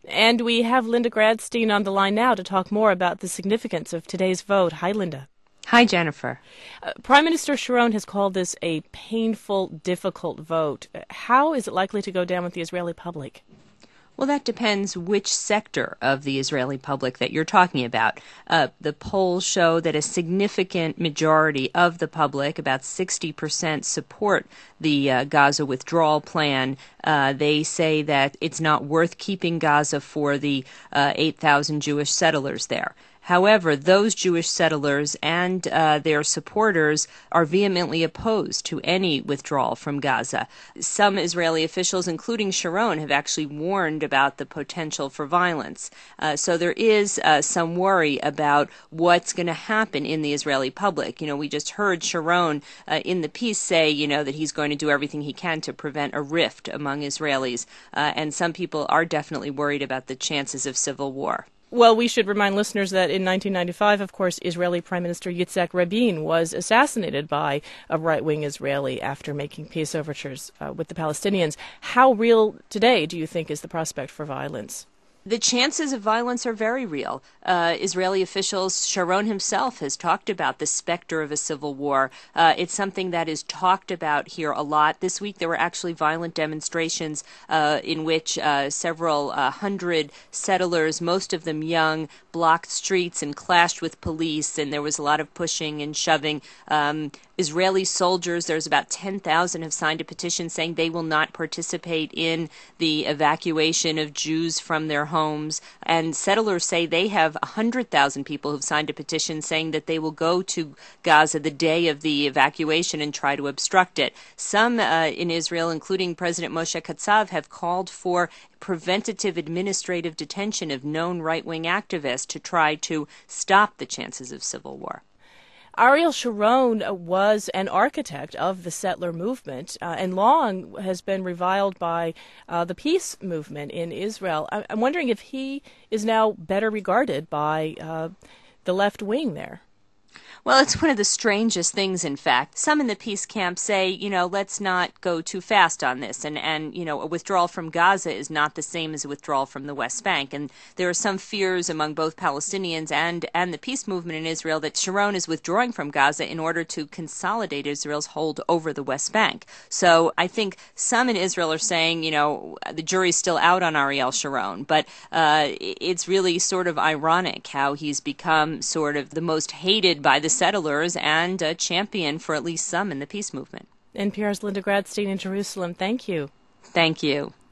And we have Linda Gradstein on the line now to talk more about the significance of today's vote. Hi, Linda. Hi, Jennifer. Prime Minister Sharon has called this a painful, difficult vote. How is it likely to go down with the Israeli public? Well, that depends which sector of the Israeli public that you're talking about. The polls show that a significant majority of the public, about 60%, support the Gaza withdrawal plan. They say that it's not worth keeping Gaza for the 8,000 Jewish settlers there. However, those Jewish settlers and their supporters are vehemently opposed to any withdrawal from Gaza. Some Israeli officials, including Sharon, have actually warned about the potential for violence. So there is some worry about what's going to happen in the Israeli public. You know, we just heard Sharon in the piece say, that he's going to do everything he can to prevent a rift among Israelis. And some people are definitely worried about the chances of civil war. Well, we should remind listeners that in 1995, of course, Israeli Prime Minister Yitzhak Rabin was assassinated by a right-wing Israeli after making peace overtures with the Palestinians. How real today do you think is the prospect for violence? The chances of violence are very real. Israeli officials, Sharon himself has talked about the specter of a civil war. It's something that is talked about here a lot. This week there were actually violent demonstrations in which several hundred settlers, most of them young, blocked streets and clashed with police, and there was a lot of pushing and shoving. Israeli soldiers, there's about 10,000 have signed a petition saying they will not participate in the evacuation of Jews from their homes. And settlers say they have 100,000 people who've signed a petition saying that they will go to Gaza the day of the evacuation and try to obstruct it. Some in Israel, including President Moshe Katsav, have called for preventative administrative detention of known right-wing activists to try to stop the chances of civil war. Ariel Sharon was an architect of the settler movement and long has been reviled by the peace movement in Israel. I'm wondering if he is now better regarded by the left wing there. Well, it's one of the strangest things, in fact. Some in the peace camp say, let's not go too fast on this. And a withdrawal from Gaza is not the same as a withdrawal from the West Bank. And there are some fears among both Palestinians and the peace movement in Israel that Sharon is withdrawing from Gaza in order to consolidate Israel's hold over the West Bank. So I think some in Israel are saying, the jury's still out on Ariel Sharon. But it's really sort of ironic how he's become sort of the most hated by the settlers and a champion for at least some in the peace movement. NPR's Linda Gradstein in Jerusalem. Thank you. Thank you.